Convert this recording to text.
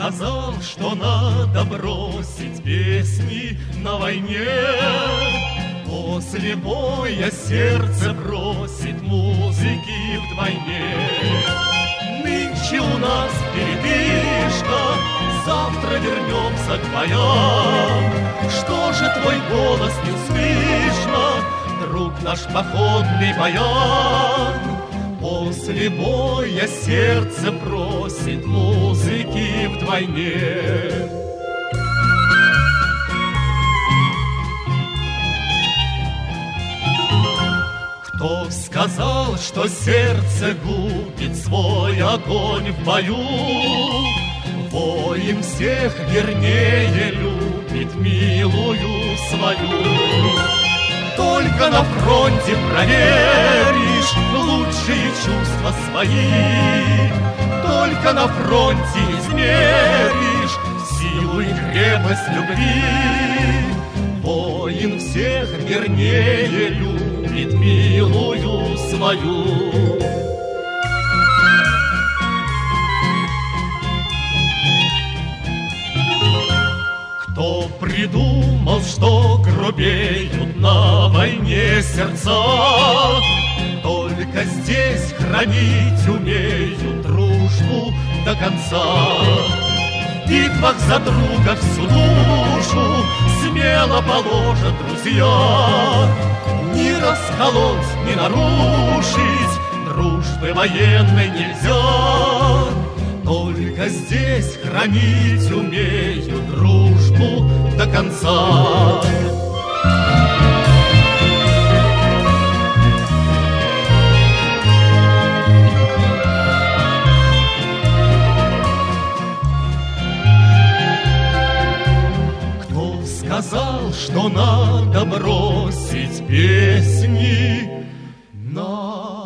сказал, что надо бросить песни на войне? После боя сердце просит музыки вдвойне. Нынче у нас передышка, завтра вернемся к боям. Что же твой голос не слышно, друг наш походный баян? После боя сердце просит музыки вдвойне. Кто сказал, что сердце губит свой огонь в бою? Воин всех вернее любит милую свою. Только на фронте проверишь лучшие чувства свои. Только на фронте измеришь силу и крепость любви. Воин всех вернее любит милую свою. Кто придумал, что грубеют на войне сердца, только здесь хранить умеют дружбу до конца. В битвах за друга всю душу смело положат друзья. Ни расколоть, ни нарушить дружбы военной нельзя. Только здесь хранить умеют дружбу до конца. Кто сказал, что надо бросить песни на